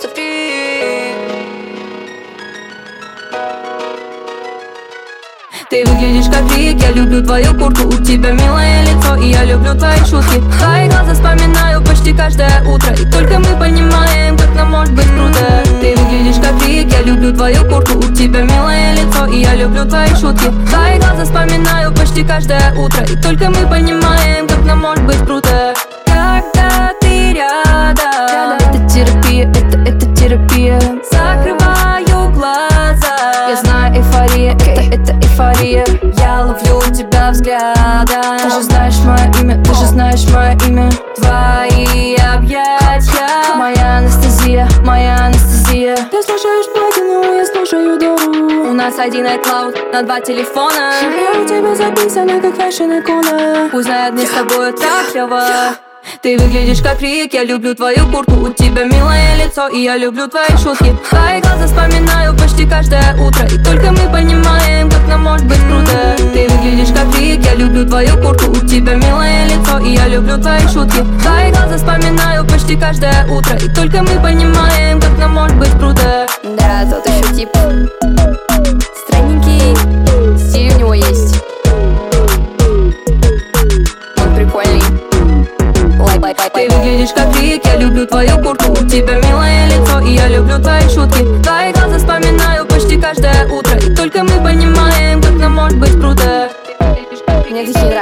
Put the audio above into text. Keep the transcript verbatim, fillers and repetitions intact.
просто фри. Ты выглядишь как фрик, я люблю твою куртку, у тебя милое лицо, и я люблю твои шутки. Твои глаза вспоминаю почти каждое утро, и только мы понимаем, как нам может быть круто. Ты выглядишь как фрик, я люблю твою куртку, у тебя милое лицо, и я люблю твои шутки. Твои глаза вспоминаю почти каждое утро, и только мы понимаем, как нам может быть круто. Когда ты рядом, это терапия, это, это терапия. Закрываю глаза, я знаю, эйфория, это, это эйфория. Я ловлю тебя взглядом. Ты же знаешь мое имя, ты же знаешь мое имя. Твои объятия, моя анестезия, моя анестезия. Ты слушаешь платину, я слушаю дору. У нас один iCloud на два телефона. Я у тебя записана, как фэшн-икона. Пусть знает, мне с тобой так клево. Ты выглядишь как фрик, я люблю твою куртку, у тебя милое лицо, и я люблю твои шутки. Твои глаза вспоминаю почти каждое утро, и только мы понимаем, как нам может быть круто. Ты выглядишь как фрик, я люблю твою куртку, у тебя милое лицо, и я люблю твои шутки. Твои глаза вспоминаю почти каждое утро, и только мы понимаем, как нам может быть круто. Да, тот еще тип странненький, стиль у него есть. Он прикольный. Ты выглядишь как фрик, я люблю твою куртку, у тебя милое лицо, и я люблю твои шутки. Твои глаза вспоминаю почти каждое утро, и только мы понимаем, как нам может быть круто. Мне такие